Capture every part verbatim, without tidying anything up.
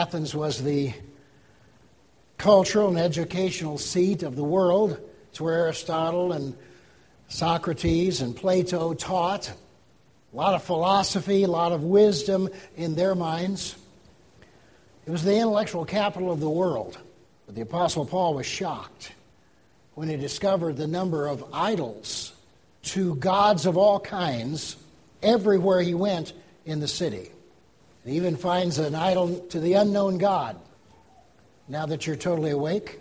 Athens was the cultural and educational seat of the world. It's where Aristotle and Socrates and Plato taught. A lot of philosophy, a lot of wisdom in their minds. It was the intellectual capital of the world. But the Apostle Paul was shocked when he discovered the number of idols to gods of all kinds everywhere he went in the city. He even finds an idol to the unknown God. Now that you're totally awake,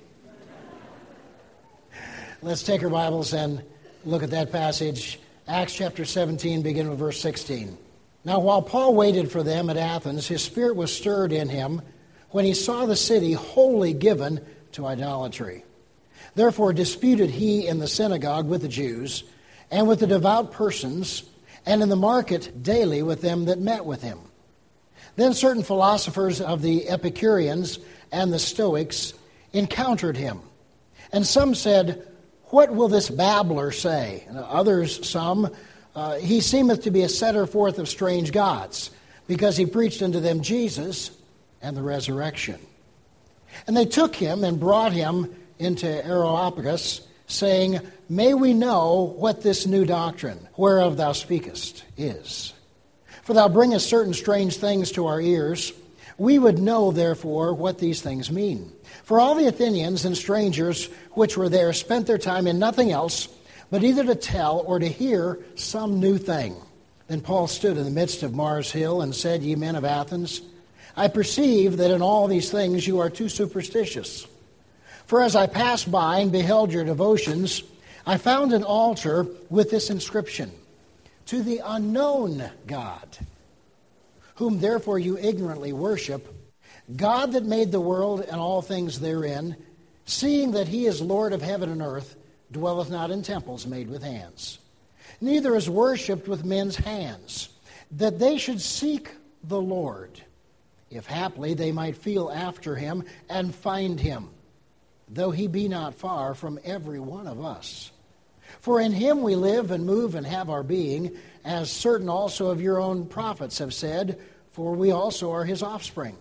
let's take our Bibles and look at that passage. Acts chapter seventeen, beginning with verse sixteen. Now while Paul waited for them at Athens, his spirit was stirred in him when he saw the city wholly given to idolatry. Therefore disputed he in the synagogue with the Jews and with the devout persons, and in the market daily with them that met with him. Then certain philosophers of the Epicureans and the Stoics encountered him. And some said, "What will this babbler say?" And others, some, uh, "He seemeth to be a setter forth of strange gods, because he preached unto them Jesus and the resurrection." And they took him and brought him into Areopagus, saying, "May we know what this new doctrine, whereof thou speakest, is? For thou bringest certain strange things to our ears. We would know, therefore, what these things mean. For all the Athenians and strangers which were there spent their time in nothing else, but either to tell or to hear some new thing." Then Paul stood in the midst of Mars Hill and said, "Ye men of Athens, I perceive that in all these things you are too superstitious. For as I passed by and beheld your devotions, I found an altar with this inscription, To the unknown God, whom therefore you ignorantly worship, God that made the world and all things therein, seeing that he is Lord of heaven and earth, dwelleth not in temples made with hands, neither is worshipped with men's hands, that they should seek the Lord, if haply they might feel after him and find him, though he be not far from every one of us. For in him we live and move and have our being, as certain also of your own prophets have said, for we also are his offspring.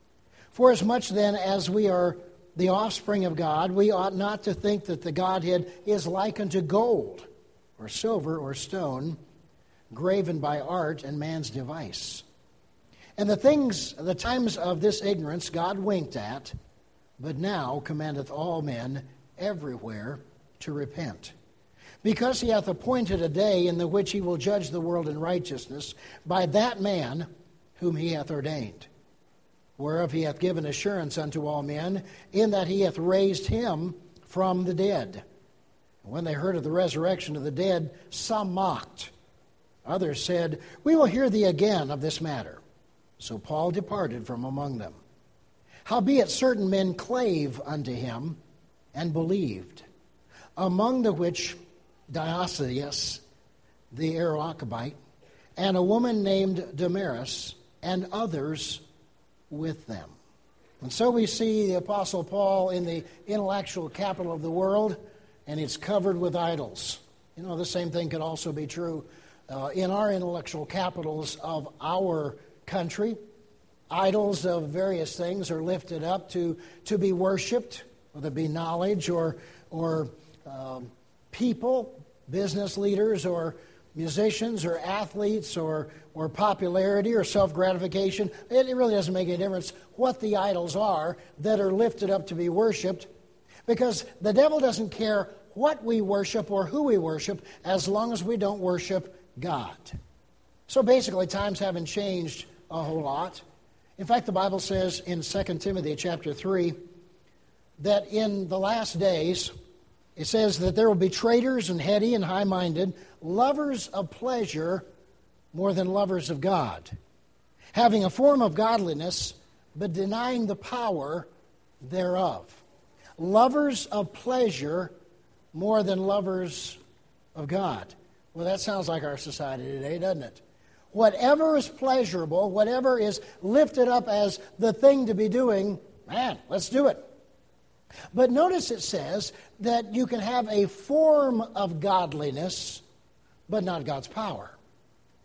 For as much then as we are the offspring of God, we ought not to think that the Godhead is like unto gold, or silver, or stone, graven by art and man's device. And the things, the times of this ignorance God winked at, but now commandeth all men everywhere to repent. Because he hath appointed a day in the which he will judge the world in righteousness by that man whom he hath ordained, whereof he hath given assurance unto all men, in that he hath raised him from the dead. And when they heard of the resurrection of the dead, some mocked. Others said, We will hear thee again of this matter. So Paul departed from among them. Howbeit certain men clave unto him and believed, among the which Dionysius the Areopagite, and a woman named Damaris, and others with them. And so we see the Apostle Paul in the intellectual capital of the world, and it's covered with idols. You know, the same thing could also be true uh, in our intellectual capitals of our country. Idols of various things are lifted up to, to be worshipped, whether it be knowledge or, or um, people, business leaders, or musicians, or athletes, or, or popularity, or self-gratification. It, it really doesn't make any difference what the idols are that are lifted up to be worshipped, because the devil doesn't care what we worship or who we worship as long as we don't worship God. So basically, times haven't changed a whole lot. In fact, the Bible says in Second Timothy chapter three that in the last days, it says that there will be traitors and heady and high-minded, lovers of pleasure more than lovers of God, having a form of godliness, but denying the power thereof. Lovers of pleasure more than lovers of God. Well, that sounds like our society today, doesn't it? Whatever is pleasurable, whatever is lifted up as the thing to be doing, man, let's do it. But notice it says that you can have a form of godliness, but not God's power.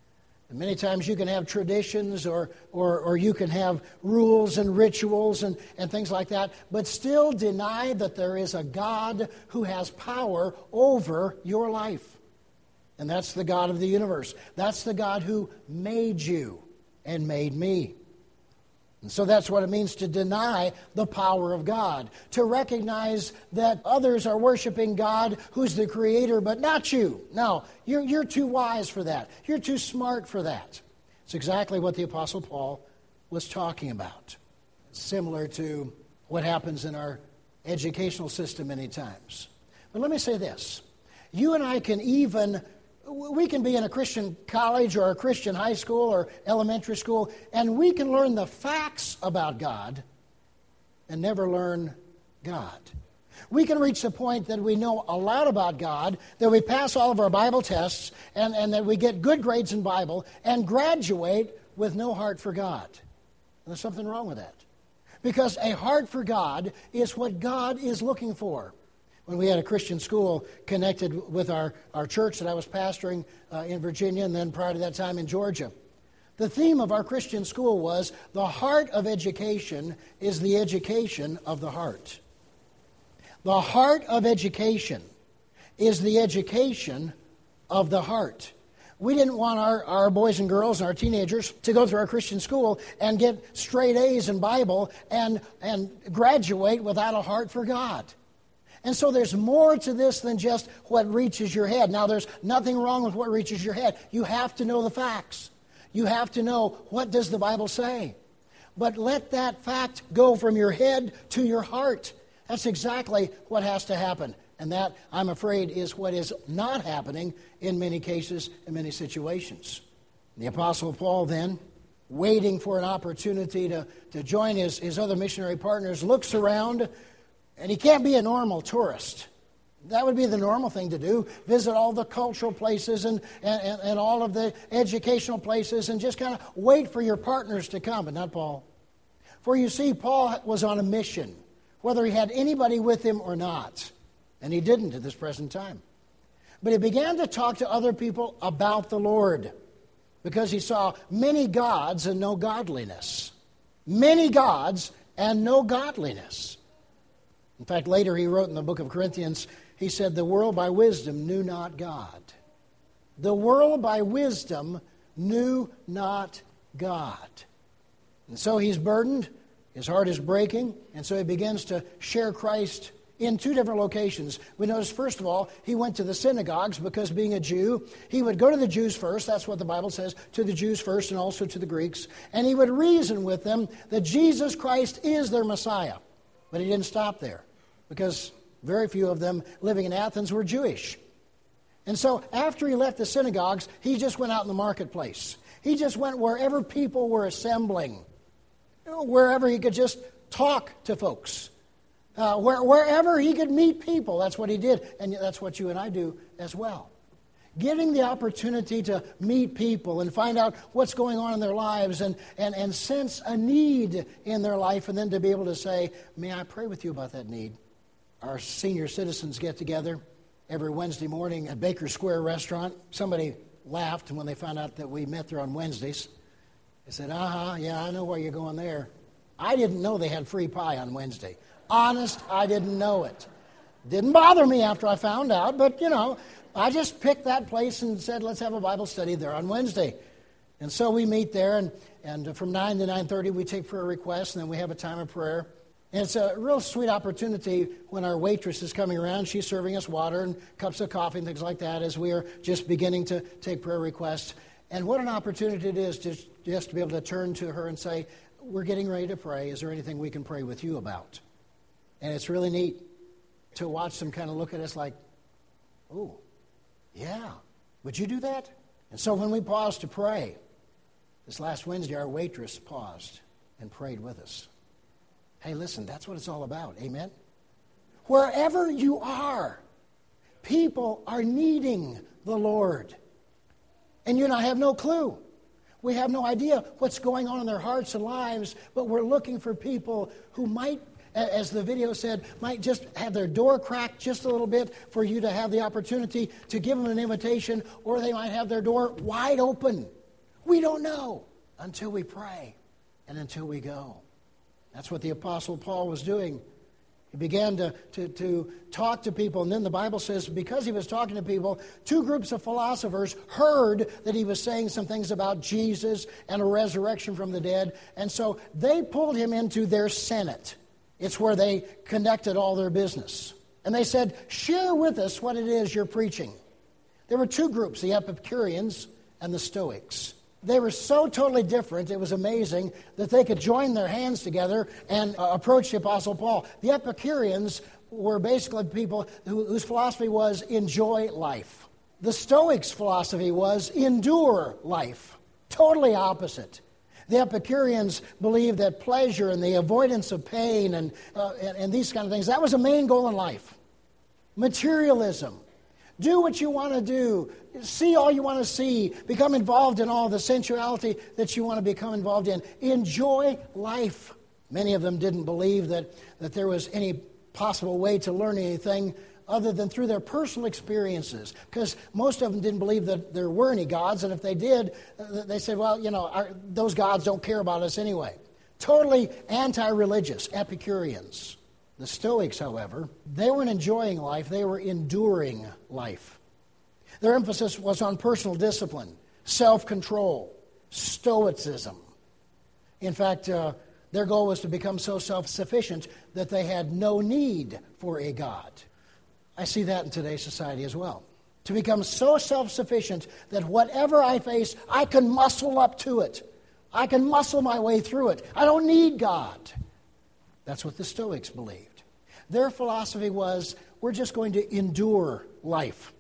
And many times you can have traditions or, or, or you can have rules and rituals and, and things like that, but still deny that there is a God who has power over your life. And that's the God of the universe. That's the God who made you and made me. And so that's what it means to deny the power of God, to recognize that others are worshiping God who's the creator, but not you. No, you're, you're too wise for that. You're too smart for that. It's exactly what the Apostle Paul was talking about. Similar to what happens in our educational system many times. But let me say this. You and I can even... We can be in a Christian college or a Christian high school or elementary school, and we can learn the facts about God and never learn God. We can reach the point that we know a lot about God, that we pass all of our Bible tests, and, and that we get good grades in Bible, and graduate with no heart for God. And there's something wrong with that. Because a heart for God is what God is looking for. When we had a Christian school connected with our, our church that I was pastoring uh, in Virginia and then prior to that time in Georgia, the theme of our Christian school was the heart of education is the education of the heart. The heart of education is the education of the heart. We didn't want our, our boys and girls and our teenagers to go through our Christian school and get straight A's in Bible and, and graduate without a heart for God. And so there's more to this than just what reaches your head. Now, there's nothing wrong with what reaches your head. You have to know the facts. You have to know, what does the Bible say? But let that fact go from your head to your heart. That's exactly what has to happen. And that, I'm afraid, is what is not happening in many cases, in many situations. The Apostle Paul then, waiting for an opportunity to, to join his, his other missionary partners, looks around. And he can't be a normal tourist. That would be the normal thing to do. Visit all the cultural places and, and, and all of the educational places and just kind of wait for your partners to come, but not Paul. For you see, Paul was on a mission, whether he had anybody with him or not. And he didn't at this present time. But he began to talk to other people about the Lord because he saw many gods and no godliness. Many gods and no godliness. In fact, later he wrote in the book of Corinthians, he said, the world by wisdom knew not God. The world by wisdom knew not God. And so he's burdened, his heart is breaking, and so he begins to share Christ in two different locations. We notice, first of all, he went to the synagogues because being a Jew, he would go to the Jews first, that's what the Bible says, to the Jews first and also to the Greeks, and he would reason with them that Jesus Christ is their Messiah. But he didn't stop there, because very few of them living in Athens were Jewish. And so after he left the synagogues, he just went out in the marketplace. He just went wherever people were assembling, wherever he could just talk to folks, uh, where, wherever he could meet people. That's what he did, and that's what you and I do as well. Getting the opportunity to meet people and find out what's going on in their lives and, and, and sense a need in their life, and then to be able to say, may I pray with you about that need? Our senior citizens get together every Wednesday morning at Baker Square Restaurant. Somebody laughed when they found out that we met there on Wednesdays. They said, uh-huh, yeah, I know why you're going there. I didn't know they had free pie on Wednesday. Honest, I didn't know it. Didn't bother me after I found out, but, you know, I just picked that place and said, let's have a Bible study there on Wednesday. And so we meet there, and, and from nine to nine thirty we take prayer requests, and then we have a time of prayer. And it's a real sweet opportunity when our waitress is coming around. She's serving us water and cups of coffee and things like that as we are just beginning to take prayer requests. And what an opportunity it is to just to be able to turn to her and say, we're getting ready to pray. Is there anything we can pray with you about? And it's really neat to watch them kind of look at us like, oh, yeah, would you do that? And so when we pause to pray, this last Wednesday, our waitress paused and prayed with us. Hey, listen, that's what it's all about. Amen? Wherever you are, people are needing the Lord. And you and I have no clue. We have no idea what's going on in their hearts and lives, but we're looking for people who might, as the video said, might just have their door cracked just a little bit for you to have the opportunity to give them an invitation, or they might have their door wide open, We don't know until we pray and until we go. That's what the Apostle Paul was doing. He began to, to, to talk to people, and then the Bible says because he was talking to people, two groups of philosophers heard that he was saying some things about Jesus and a resurrection from the dead, and so they pulled him into their Senate. It's where they conducted all their business. And they said, share with us what it is you're preaching. There were two groups, the Epicureans and the Stoics. They were so totally different, it was amazing that they could join their hands together and uh, approach the Apostle Paul. The Epicureans were basically people who, whose philosophy was enjoy life. The Stoics' philosophy was endure life. Totally opposite. The Epicureans believed that pleasure and the avoidance of pain and, uh, and, and these kind of things, that was the main goal in life. Materialism. Do what you want to do. See all you want to see. Become involved in all the sensuality that you want to become involved in. Enjoy life. Many of them didn't believe that, that there was any possible way to learn anything other than through their personal experiences. Because most of them didn't believe that there were any gods, and if they did, they said, well, you know, our, those gods don't care about us anyway. Totally anti-religious, Epicureans. The Stoics, however, they weren't enjoying life, they were enduring life. Their emphasis was on personal discipline, self-control, stoicism. In fact, uh, their goal was to become so self-sufficient that they had no need for a God. I see that in today's society as well. To become so self-sufficient that whatever I face, I can muscle up to it. I can muscle my way through it. I don't need God. That's what the Stoics believed. Their philosophy was, we're just going to endure life.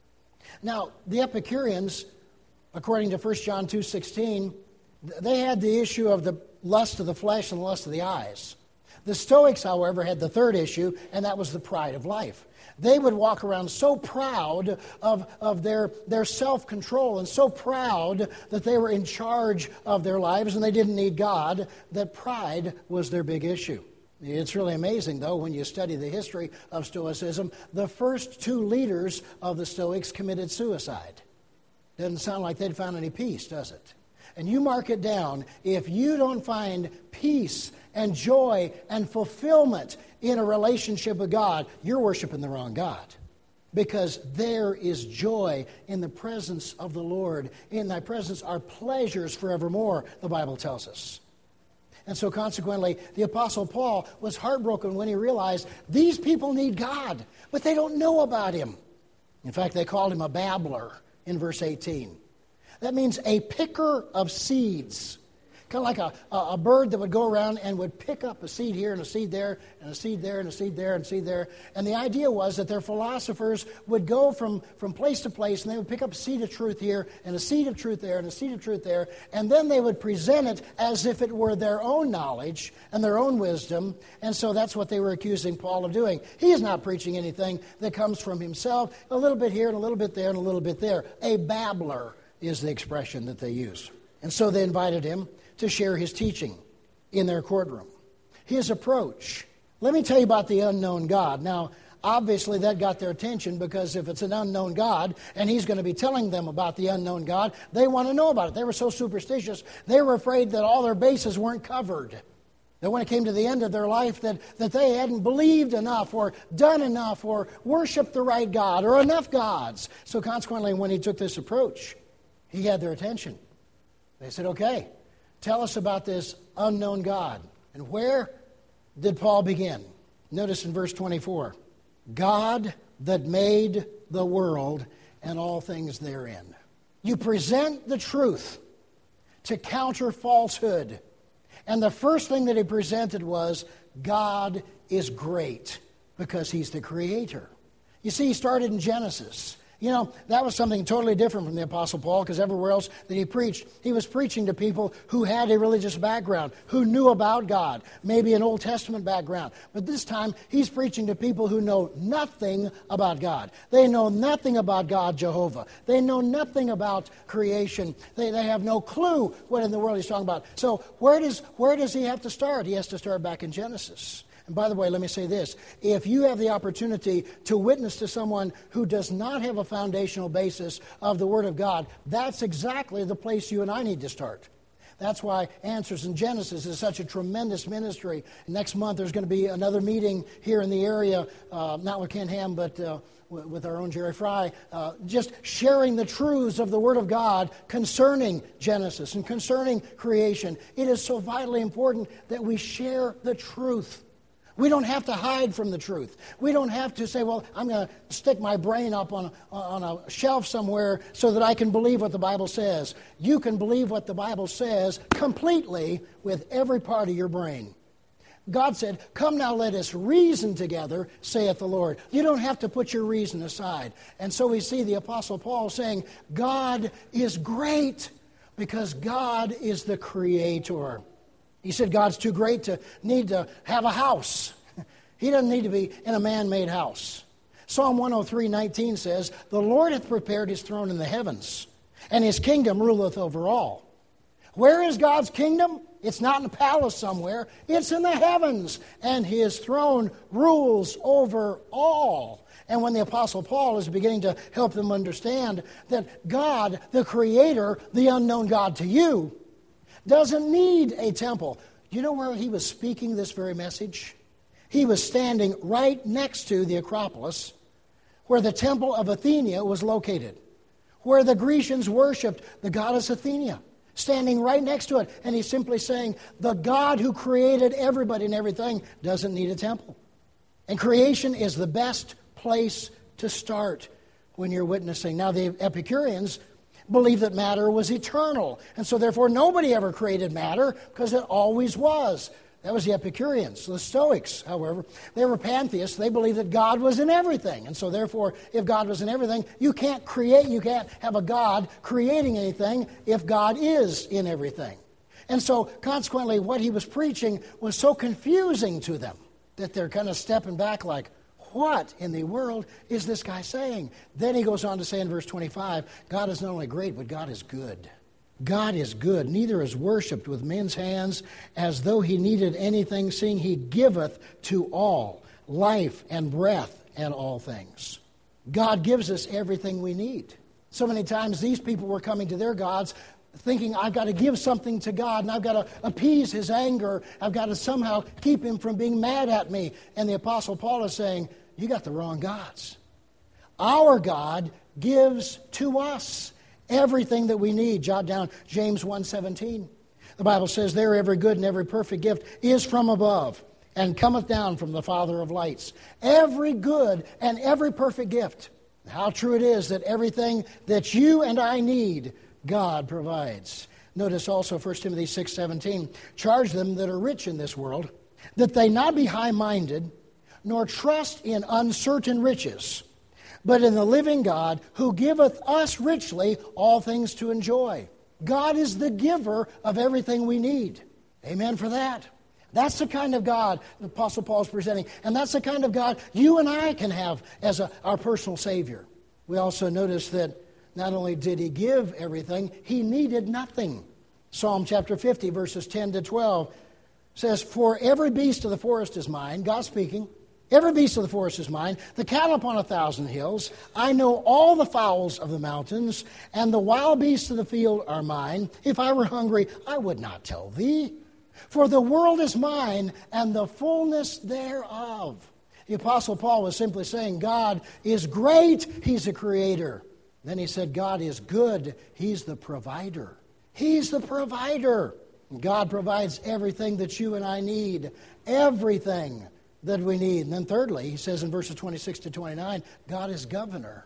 Now, the Epicureans, according to First John two sixteen, they had the issue of the lust of the flesh and the lust of the eyes. The Stoics, however, had the third issue, and that was the pride of life. They would walk around so proud of, of their, their self-control and so proud that they were in charge of their lives and they didn't need God, that pride was their big issue. It's really amazing, though, when you study the history of Stoicism, the first two leaders of the Stoics committed suicide. Doesn't sound like they'd found any peace, does it? And you mark it down, if you don't find peace and joy and fulfillment in a relationship with God, you're worshiping the wrong God. Because there is joy in the presence of the Lord. In thy presence are pleasures forevermore, the Bible tells us. And so consequently, the Apostle Paul was heartbroken when he realized these people need God, but they don't know about him. In fact, they called him a babbler in verse eighteen. That means a picker of seeds. Kind of like a, a, a bird that would go around and would pick up a seed here and a seed there and a seed there and a seed there and a seed there. And the idea was that their philosophers would go from, from place to place and they would pick up a seed of truth here and a seed of truth there and a seed of truth there. And then they would present it as if it were their own knowledge and their own wisdom. And so that's what they were accusing Paul of doing. He is not preaching anything that comes from himself. A little bit here and a little bit there and a little bit there. A babbler is the expression that they use. And so they invited him to share his teaching in their courtroom. His approach. Let me tell you about the unknown God. Now, obviously that got their attention because if it's an unknown God and he's going to be telling them about the unknown God, they want to know about it. They were so superstitious, they were afraid that all their bases weren't covered. That when it came to the end of their life that, that they hadn't believed enough or done enough or worshiped the right God or enough gods. So consequently, when he took this approach, he had their attention. They said, okay, tell us about this unknown God. And where did Paul begin? Notice in verse twenty-four, God that made the world and all things therein. You present the truth to counter falsehood. And the first thing that he presented was, God is great because he's the creator. You see, he started in Genesis. You know, that was something totally different from the Apostle Paul because everywhere else that he preached, he was preaching to people who had a religious background, who knew about God, maybe an Old Testament background. But this time, he's preaching to people who know nothing about God. They know nothing about God, Jehovah. They know nothing about creation. They, they have no clue what in the world he's talking about. So where does, where does he have to start? He has to start back in Genesis. And by the way, let me say this. If you have the opportunity to witness to someone who does not have a foundational basis of the Word of God, that's exactly the place you and I need to start. That's why Answers in Genesis is such a tremendous ministry. Next month there's going to be another meeting here in the area, uh, not with Ken Ham, but uh, with our own Jerry Fry, uh, just sharing the truths of the Word of God concerning Genesis and concerning creation. It is so vitally important that we share the truth. We don't have to hide from the truth. We don't have to say, well, I'm going to stick my brain up on a, on a shelf somewhere so that I can believe what the Bible says. You can believe what the Bible says completely with every part of your brain. God said, come now let us reason together, saith the Lord. You don't have to put your reason aside. And so we see the Apostle Paul saying, God is great because God is the creator. He said God's too great to need to have a house. He doesn't need to be in a man-made house. Psalm one oh three nineteen says, the Lord hath prepared his throne in the heavens, and his kingdom ruleth over all. Where is God's kingdom? It's not in a palace somewhere. It's in the heavens, and his throne rules over all. And when the Apostle Paul is beginning to help them understand that God, the Creator, the unknown God to you, doesn't need a temple. Do you know where he was speaking this very message? He was standing right next to the Acropolis, where the temple of Athena was located, where the Grecians worshipped the goddess Athena, standing right next to it. And he's simply saying, the God who created everybody and everything doesn't need a temple. And creation is the best place to start when you're witnessing. Now, the Epicureans believed that matter was eternal. And so, therefore, nobody ever created matter because it always was. That was the Epicureans. The Stoics, however, they were pantheists. They believed that God was in everything. And so, therefore, if God was in everything, you can't create, you can't have a God creating anything if God is in everything. And so, consequently, what he was preaching was so confusing to them that they're kind of stepping back like, what in the world is this guy saying? Then he goes on to say in verse twenty-five, God is not only great, but God is good. God is good, neither is worshipped with men's hands as though he needed anything, seeing he giveth to all life and breath and all things. God gives us everything we need. So many times these people were coming to their gods thinking, I've got to give something to God, and I've got to appease his anger. I've got to somehow keep him from being mad at me. And the Apostle Paul is saying, you got the wrong gods. Our God gives to us everything that we need. Jot down James one seventeen. The Bible says, there every good and every perfect gift is from above, and cometh down from the Father of lights. Every good and every perfect gift. How true it is that everything that you and I need, God provides. Notice also First Timothy six seventeen. Charge them that are rich in this world, that they not be high-minded, nor trust in uncertain riches, but in the living God, who giveth us richly all things to enjoy. God is the giver of everything we need. Amen for that. That's the kind of God the Apostle Paul is presenting. And that's the kind of God you and I can have as a, our personal Savior. We also notice that not only did he give everything, he needed nothing. Psalm chapter fifty, verses ten to twelve says, for every beast of the forest is mine, God speaking, every beast of the forest is mine, the cattle upon a thousand hills. I know all the fowls of the mountains, and the wild beasts of the field are mine. If I were hungry, I would not tell thee. For the world is mine, and the fullness thereof. The Apostle Paul was simply saying, God is great, he's a creator. Then he said, God is good, he's the provider. He's the provider. God provides everything that you and I need, everything that we need. And then thirdly, he says in verses twenty-six to twenty-nine, God is governor.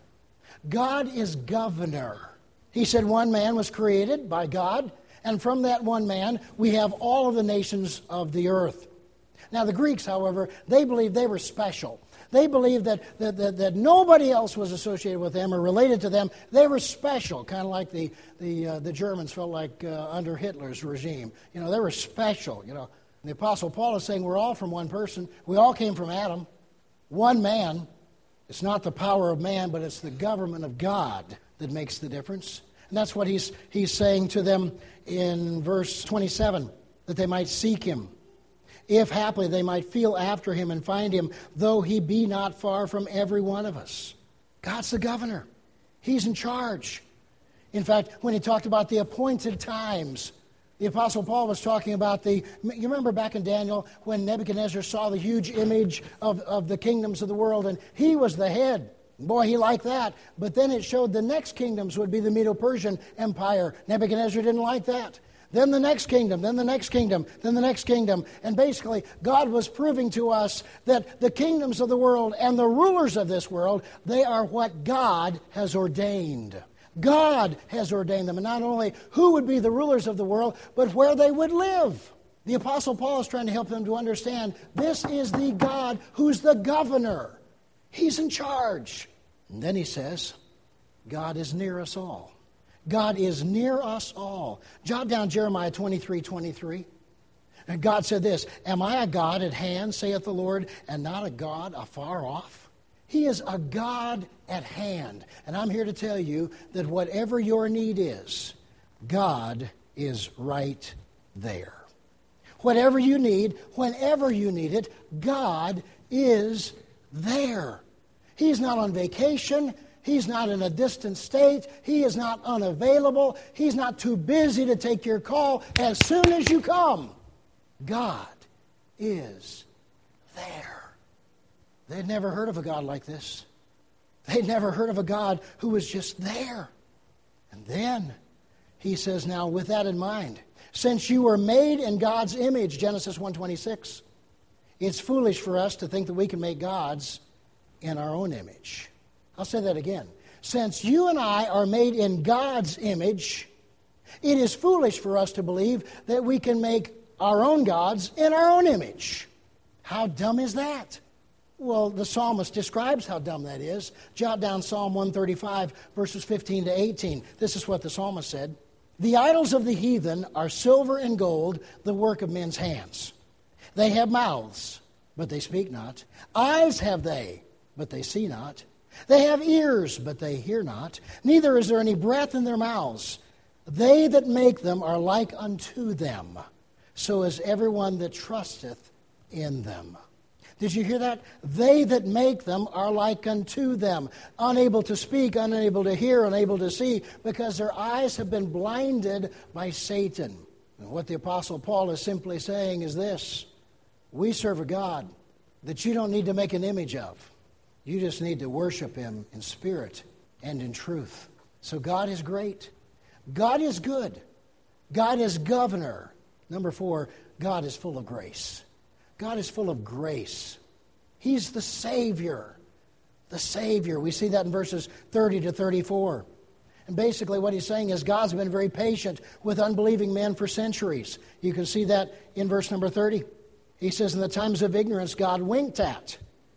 God is governor. He said one man was created by God, and from that one man we have all of the nations of the earth. Now the Greeks, however, they believed they were special. They believed that, that, that, that nobody else was associated with them or related to them. They were special, kind of like the, the, uh, the Germans felt like uh, under Hitler's regime. You know, they were special, you know. And the Apostle Paul is saying we're all from one person. We all came from Adam, one man. It's not the power of man, but it's the government of God that makes the difference. And that's what he's, he's saying to them in verse twenty-seven, that they might seek him if haply they might feel after him and find him, though he be not far from every one of us. God's the governor. He's in charge. In fact, when he talked about the appointed times, the Apostle Paul was talking about the, you remember back in Daniel when Nebuchadnezzar saw the huge image of, of the kingdoms of the world, and he was the head. Boy, he liked that. But then it showed the next kingdoms would be the Medo-Persian Empire. Nebuchadnezzar didn't like that. Then the next kingdom, then the next kingdom, then the next kingdom. And basically, God was proving to us that the kingdoms of the world and the rulers of this world, they are what God has ordained. God has ordained them. And not only who would be the rulers of the world, but where they would live. The Apostle Paul is trying to help them to understand this is the God who's the governor. He's in charge. And then he says, God is near us all. God is near us all. Jot down Jeremiah twenty-three twenty-three. And God said this, am I a God at hand, saith the Lord, and not a God afar off? He is a God at hand. And I'm here to tell you that whatever your need is, God is right there. Whatever you need, whenever you need it, God is there. He's not on vacation. He's not in a distant state. He is not unavailable. He's not too busy to take your call as soon as you come. God is there. They'd never heard of a God like this. They'd never heard of a God who was just there. And then he says, now with that in mind, since you were made in God's image, Genesis one twenty-six, it's foolish for us to think that we can make gods in our own image. I'll say that again. Since you and I are made in God's image, it is foolish for us to believe that we can make our own gods in our own image. How dumb is that? Well, the psalmist describes how dumb that is. Jot down Psalm one thirty-five, verses fifteen to eighteen. This is what the psalmist said. The idols of the heathen are silver and gold, the work of men's hands. They have mouths, but they speak not. Eyes have they, but they see not. They have ears, but they hear not. Neither is there any breath in their mouths. They that make them are like unto them. So is everyone that trusteth in them. Did you hear that? They that make them are like unto them. Unable to speak, unable to hear, unable to see, because their eyes have been blinded by Satan. And what the Apostle Paul is simply saying is this. We serve a God that you don't need to make an image of. You just need to worship him in spirit and in truth. So God is great. God is good. God is governor. Number four, God is full of grace. God is full of grace. He's the Savior. The Savior. We see that in verses thirty to thirty-four. And basically what he's saying is God's been very patient with unbelieving men for centuries. You can see that in verse number thirty. He says, in the times of ignorance God winked at,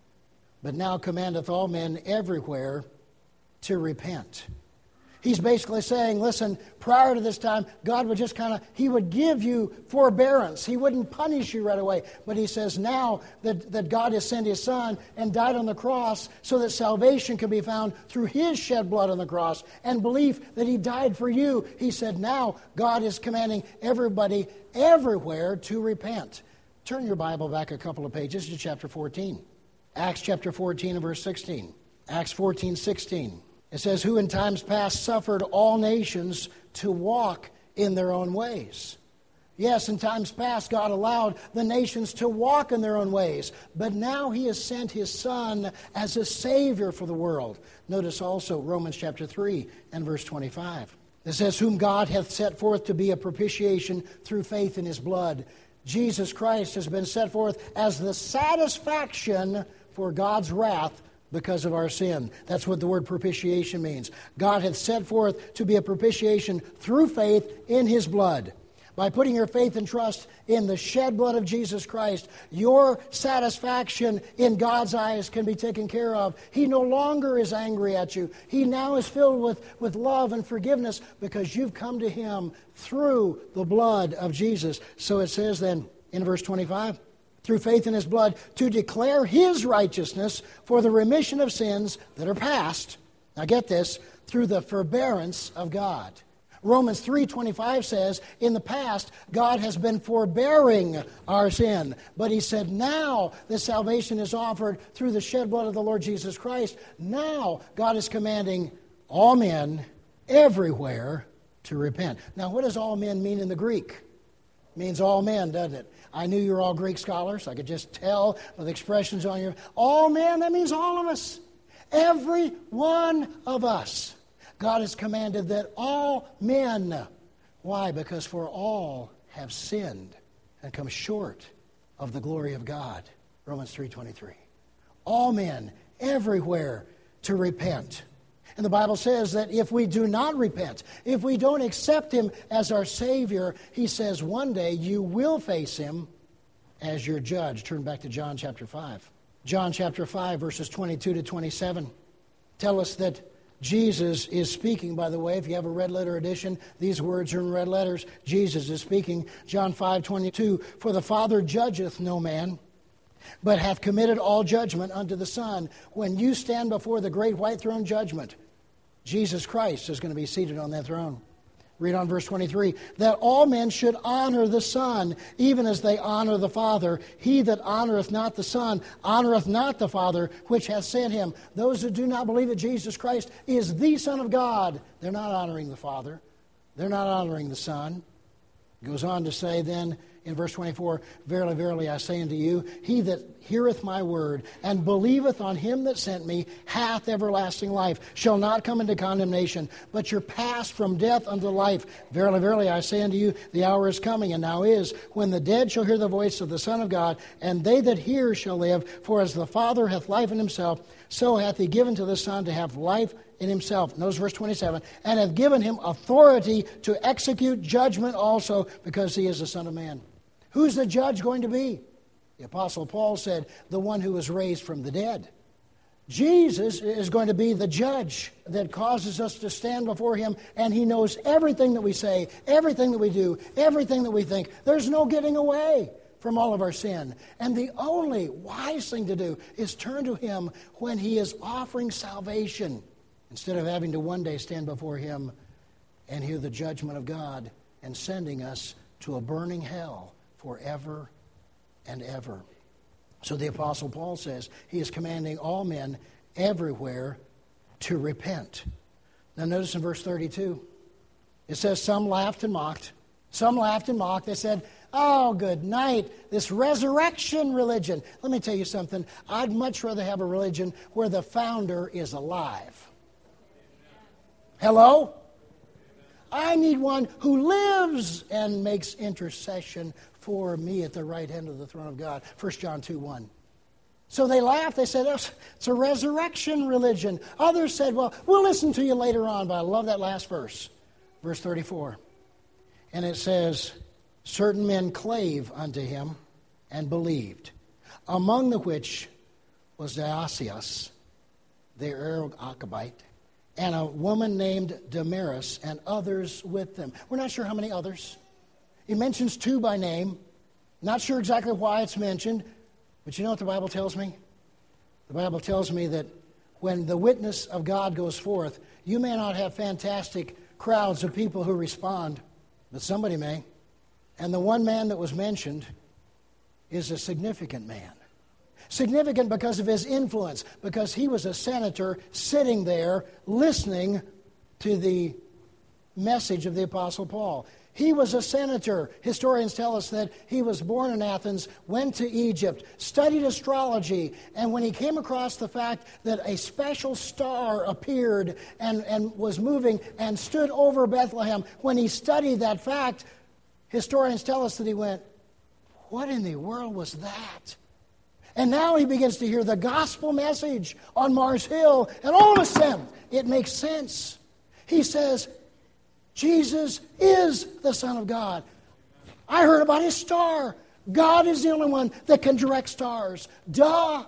but now commandeth all men everywhere to repent. He's basically saying, listen, prior to this time, God would just kind of, he would give you forbearance. He wouldn't punish you right away. But he says now that, that God has sent his Son and died on the cross so that salvation can be found through his shed blood on the cross and belief that he died for you. He said now God is commanding everybody everywhere to repent. Turn your Bible back a couple of pages to chapter fourteen. Acts chapter fourteen and verse sixteen. Acts fourteen, sixteen. It says, who in times past suffered all nations to walk in their own ways. Yes, in times past, God allowed the nations to walk in their own ways. But now he has sent his Son as a Savior for the world. Notice also Romans chapter three and verse twenty-five. It says, whom God hath set forth to be a propitiation through faith in his blood. Jesus Christ has been set forth as the satisfaction for God's wrath because of our sin. That's what the word propitiation means. God hath set forth to be a propitiation through faith in his blood. By putting your faith and trust in the shed blood of Jesus Christ, your satisfaction in God's eyes can be taken care of. He no longer is angry at you. He now is filled with, with love and forgiveness because you've come to him through the blood of Jesus. So it says then in verse twenty-five, through faith in his blood, to declare his righteousness for the remission of sins that are past. Now get this, through the forbearance of God. Romans three twenty-five says, in the past, God has been forbearing our sin. But he said, now the salvation is offered through the shed blood of the Lord Jesus Christ. Now God is commanding all men everywhere to repent. Now, what does all men mean in the Greek? It means all men, doesn't it? I knew you were all Greek scholars. I could just tell by the expressions on your... All men, that means all of us. Every one of us. God has commanded that all men. Why? Because for all have sinned and come short of the glory of God. Romans three twenty-three. All men, everywhere, to repent. And the Bible says that if we do not repent, if we don't accept Him as our Savior, He says one day you will face Him as your judge. Turn back to John chapter five. John chapter five, verses twenty-two to twenty-seven tell us that Jesus is speaking, by the way. If you have a red letter edition, these words are in red letters. Jesus is speaking. John five twenty-two, for the Father judgeth no man, but hath committed all judgment unto the Son. When you stand before the great white throne judgment, Jesus Christ is going to be seated on that throne. Read on verse twenty-three. That all men should honor the Son, even as they honor the Father. He that honoreth not the Son, honoreth not the Father, which hath sent him. Those who do not believe that Jesus Christ is the Son of God, they're not honoring the Father. They're not honoring the Son. It goes on to say then, in verse twenty-four, verily, verily, I say unto you, he that heareth my word, and believeth on him that sent me, hath everlasting life, shall not come into condemnation, but you're passed from death unto life. Verily, verily, I say unto you, the hour is coming, and now is, when the dead shall hear the voice of the Son of God, and they that hear shall live. For as the Father hath life in himself, so hath he given to the Son to have life in himself. Notice verse twenty-seven, and hath given him authority to execute judgment also, because he is the Son of Man. Who's the judge going to be? The Apostle Paul said, the one who was raised from the dead. Jesus is going to be the judge that causes us to stand before him, and he knows everything that we say, everything that we do, everything that we think. There's no getting away from all of our sin. And the only wise thing to do is turn to him when he is offering salvation, instead of having to one day stand before him and hear the judgment of God and sending us to a burning hell forever and ever. So the Apostle Paul says he is commanding all men everywhere to repent. Now notice in verse thirty-two, it says some laughed and mocked. Some laughed and mocked. They said, oh, good night, this resurrection religion. Let me tell you something. I'd much rather have a religion where the founder is alive. Hello? I need one who lives and makes intercession for me at the right hand of the throne of God. First John two one. So they laughed. They said, it's a resurrection religion. Others said, well, we'll listen to you later on. But I love that last verse. Verse thirty-four. And it says, certain men clave unto him and believed, among the which was Dionysius, the Areopagite, and a woman named Damaris, and others with them. We're not sure how many others. He mentions two by name. Not sure exactly why it's mentioned, but you know what the Bible tells me? The Bible tells me that when the witness of God goes forth, you may not have fantastic crowds of people who respond, but somebody may. And the one man that was mentioned is a significant man. Significant because of his influence, because he was a senator sitting there listening to the message of the Apostle Paul. He was a senator. Historians tell us that he was born in Athens, went to Egypt, studied astrology, and when he came across the fact that a special star appeared and, and was moving and stood over Bethlehem, when he studied that fact, historians tell us that he went, what in the world was that? And now he begins to hear the gospel message on Mars Hill, and all of a sudden, it makes sense. He says, Jesus is the Son of God. I heard about his star. God is the only one that can direct stars. Duh!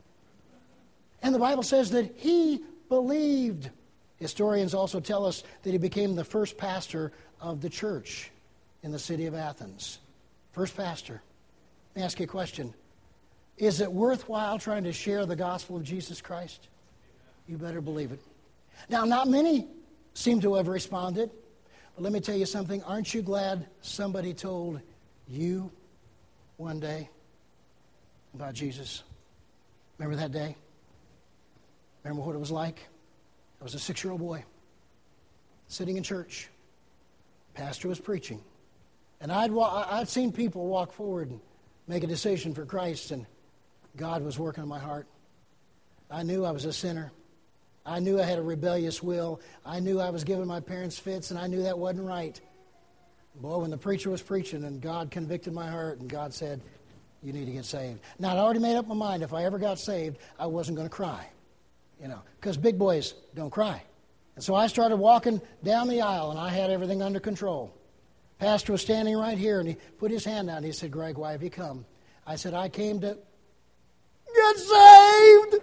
And the Bible says that he believed. Historians also tell us that he became the first pastor of the church in the city of Athens. First pastor. Let me ask you a question. Is it worthwhile trying to share the gospel of Jesus Christ? You better believe it. Now, not many seem to have responded. But let me tell you something. Aren't you glad somebody told you one day about Jesus? Remember that day? Remember what it was like? I was a six-year-old boy sitting in church. Pastor was preaching. And I'd, wa- I'd seen people walk forward and make a decision for Christ, and God was working on my heart. I knew I was a sinner. I knew I had a rebellious will. I knew I was giving my parents fits, and I knew that wasn't right. Boy, when the preacher was preaching and God convicted my heart and God said, you need to get saved. Now, I'd already made up my mind if I ever got saved, I wasn't going to cry. You know, because big boys don't cry. And so I started walking down the aisle, and I had everything under control. Pastor was standing right here, and he put his hand out, and he said, Greg, why have you come? I said, I came to get saved.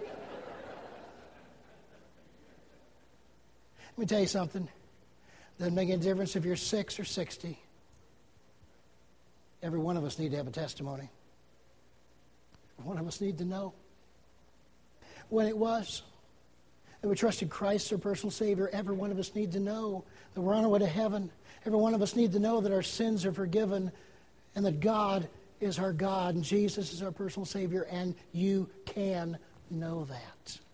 Let me tell you something. Doesn't make any difference if you're six or sixty. Every one of us need to have a testimony. One of us need to know when it was that we trusted Christ as our personal Savior. Every one of us need to know that we're on our way to heaven. Every one of us need to know that our sins are forgiven and that God is our God and Jesus is our personal Savior, and you can know that.